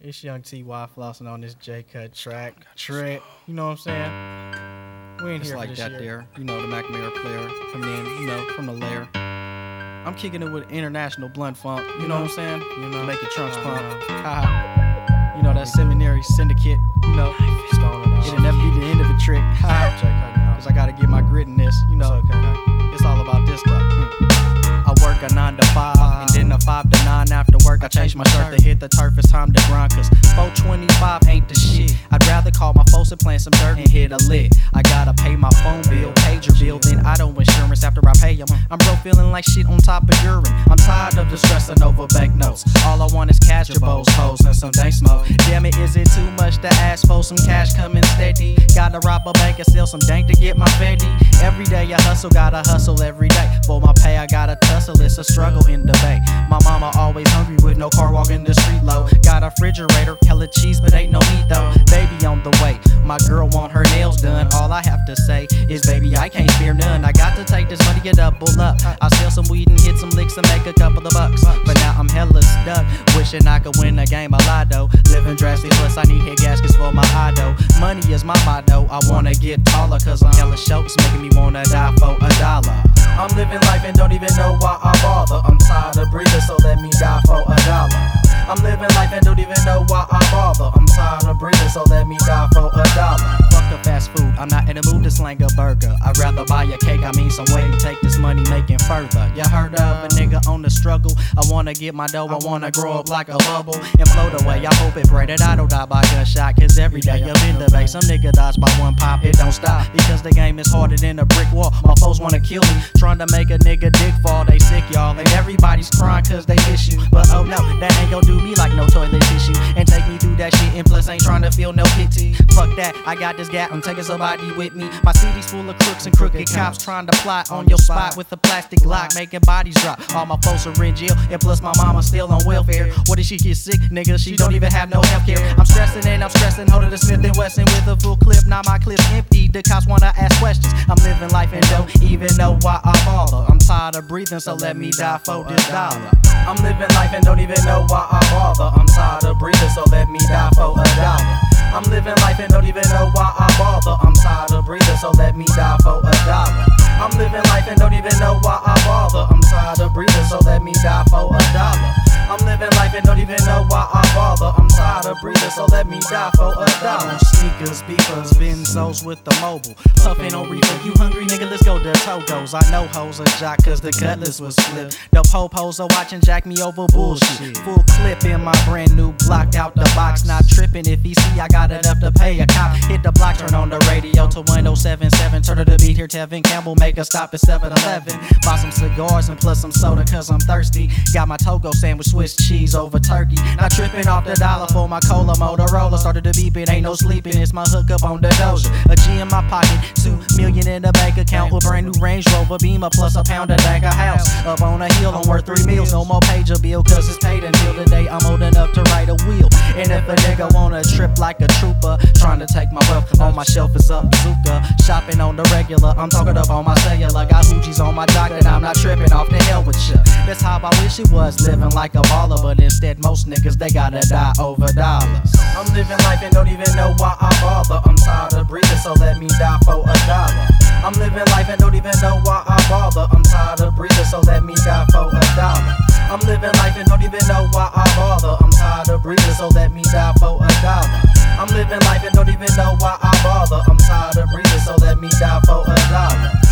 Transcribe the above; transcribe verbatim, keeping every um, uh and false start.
It's Young T Y flossing on this J-Cut track. Trick, you know what I'm saying? We ain't It's here like for this that year. there. You know, the Mac Mayer player coming in, you know, from the lair. I'm kicking it with international blunt funk, you know what I'm saying? You know, Make your trunks I pump. know. Haha. You know, that seminary syndicate, you know. It'll never be the end of a trick. Ha. Cause I gotta get my grit in this, you know. It's okay. It's all about this stuff. Hmm. I work a nine to five, and then a five to nine after work. I change my shirt to hit the turf. It's time to grind, cause four twenty-five ain't the shit. I'd rather call my folks and plant some dirt and hit a lick. I gotta pay my phone bill, pager bill, then I don't insurance after I pay them. I'm broke feeling like shit on top of urine. I'm tired of the stressing over banknotes. All I want is cash, your bowls, hoes, and some dank smoke. Damn it, is it too much to ask for some cash coming steady? Gotta rob a bank and steal some dank to get my fetty. Every day I hustle, gotta hustle every day. For my pay, I gotta tussle, it's a struggle in the bay. My mama always hungry with no car walking the street low. Got a refrigerator, hella cheese, but ain't no meat though. Baby on the way, my girl want her nails done. All I have to say is, baby, I can't spare none. I got to take this money and double up. I sell some weed and hit some licks and make a couple of bucks. But now I'm hella stuck, wishing I could win a game of Lotto. Living drastic, plus I need head gaskets for my idol. Money is my motto, I wanna get taller, cause I'm hella short, it's making me wanna die for a dollar. I'm living life and don't even know why I bother. I'm tired of breathing, so let me die for a dollar. I'm living life and don't even know why I bother. I'm tired of breathing, so let me die for a dollar. Fuck the fast food, I'm not in the mood to slang a burger. I'd rather buy a cake, I mean some way to take this money making further. You heard of a nigga on the struggle? I wanna get my dough, I wanna grow up like a bubble and float away. I hope it pray that I don't die by gunshot, cause every day up in the bay, some nigga dies by one pop. It don't stop, because the game is harder than a brick wall. My foes wanna kill me, trying to make a nigga dick fall. They sick, y'all, and everybody's crying cause they miss you. But oh no, that ain't gon' do me like no toilet tissue, and take me through that shit, and plus ain't trying to feel no pity. Fuck that, I got this gap, I'm taking somebody with me. My city's full of crooks and crooked cops trying to plot on your spot with a plastic Glock, making bodies drop. All my folks are in jail, and plus my mama still on welfare. What if she get sick, nigga? She don't even have no healthcare. I'm stressing and I'm stressing, holding the Smith and Wesson with a full clip. Now my clip's empty, the cops wanna ask questions. I'm living life and don't even know why I bother. I'm tired of breathing, so let me die for this dollar. I'm living life and don't even know why I bother. I'm tired of breathing, so let me die for a dollar. I'm living life and don't even know why I bother. I'm tired of breathing, so let me die for a dollar. I'm living life and don't even know why I bother. I'm tired of breathing, so let me die for a dollar. I'm living life and don't even know why I bother. I'm tired of breathing, so let me die for a dollar. Sneakers, beepers, Benzos with the mobile. Puffin' on reefer, you hungry nigga, let's go to Togo's. I know hoes are jock cause the cutlass was flipped. The po-pos are watching jack me over bullshit. Full clip in my brand new block out the box. Not tripping if he see I got enough to pay a cop. Hit the block, turn on the radio to one oh seven seven. Turn to the beat here, Tevin Campbell, make a stop at seven eleven. Buy some cigars and plus some soda cause I'm thirsty. Got my Togo sandwich, Swiss cheese over turkey. Not tripping off the dollar for my cola Motorola. Started to beep, it ain't no sleeping, it's my hookup on the Doja. A G in my pocket, two million in the bank account. A brand new Range Rover Beamer plus a pound of dank a house. Up on a hill, I'm worth three meals. No more pager bill cause it's paid until the day I'm old enough to write a wheel. And if a nigga wanna trip like a trooper, trying to take my wealth on my shelf is up bazooka. Shopping on the regular, I'm talking up on my cellular. Got hoochies on my jock and I'm not tripping off the hell with ya. That's how I wish it was, living like a baller. But instead most niggas, they gotta die over dollars. I'm living life and don't even know why I bother. I'm tired of breathing, so let me die for a dollar. I'm living life and don't even know why I bother. I'm tired of breathing, so let me die for a dollar. I'm living life and don't even know why I bother. I'm tired of breathing, so let me die for a dollar. I'm living life and don't even know why I bother. I'm tired of breathing, so let me die for a dollar.